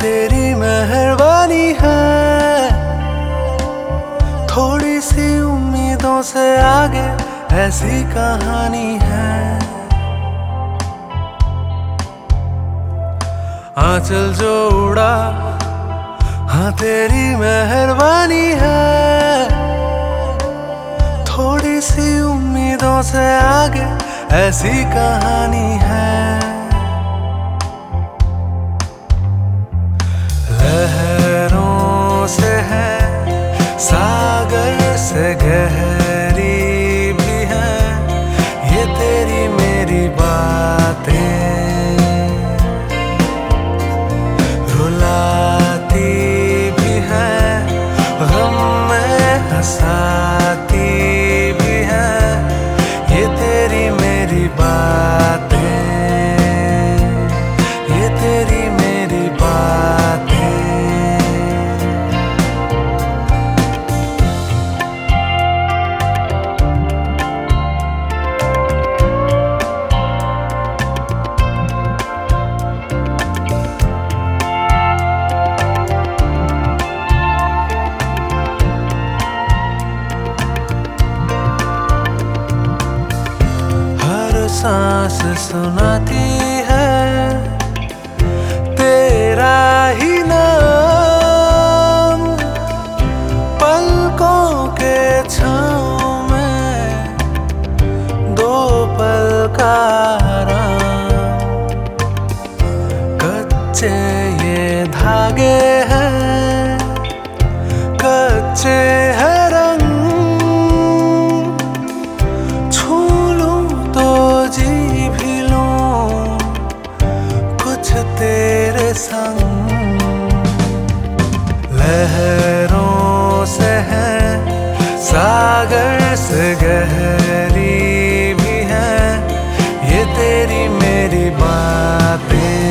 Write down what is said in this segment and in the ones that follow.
तेरी मेहरबानी है, थोड़ी सी उम्मीदों से आगे ऐसी कहानी है। आंचल जो उड़ा, हाँ तेरी मेहरबानी है, थोड़ी सी उम्मीदों से आगे ऐसी कहानी है। लहरों से है, सागर से गहरी भी है ये तेरी मेरी बातें, रुलाती भी है, गम में हंसाती भी है ये तेरी मेरी बातें, ये तेरी मेरी बातें। सांस सुनाती है तेरा ही नाम, पलकों के छाँव में दो पल का आराम। कच्चे ये धागे हैं, कच्चे हैं रंग, जी भी लूं कुछ तेरे संग। लहरों से है, सागर से गहरी भी है ये तेरी मेरी बातें,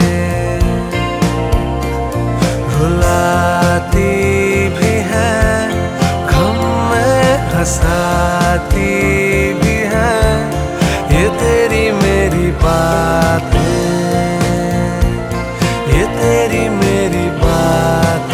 रुलाती भी है, गम में हंसाती भी है ये तेरी मेरी बातें, ये तेरी मेरी बातें।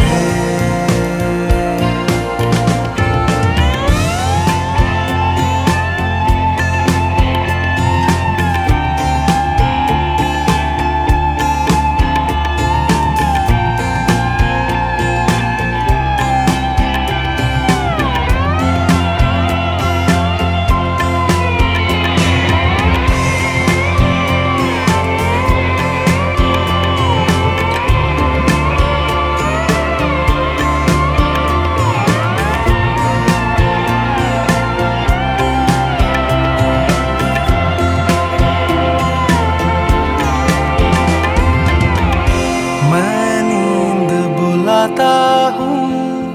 हूँ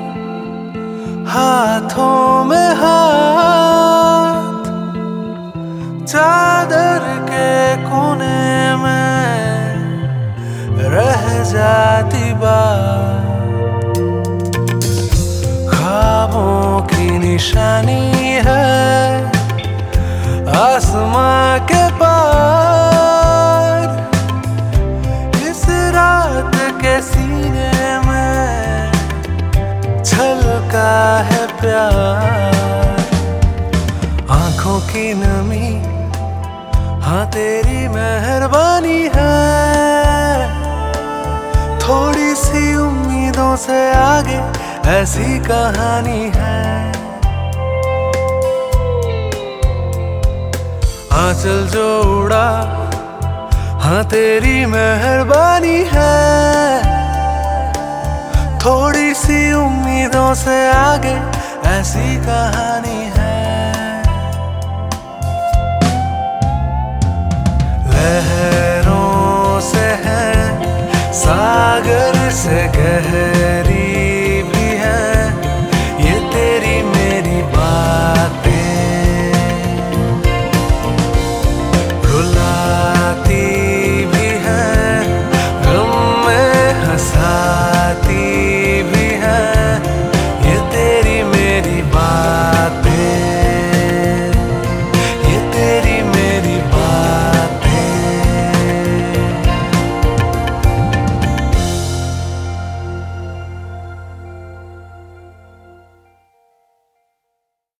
हाथों में हाथ, चादर के कोने में रह जाती बात। ख्वाबों की निशानी है आसमां के पार, इस रात के सीने छलका है प्यार। आंखों की नमी, हाँ तेरी मेहरबानी है, थोड़ी सी उम्मीदों से आगे ऐसी कहानी है। आंचल जो उड़ा, हाँ तेरी मेहरबानी है, थोड़ी सी उम्मीदों से आगे ऐसी कहानी है। लहरों से है, सागर से गहरी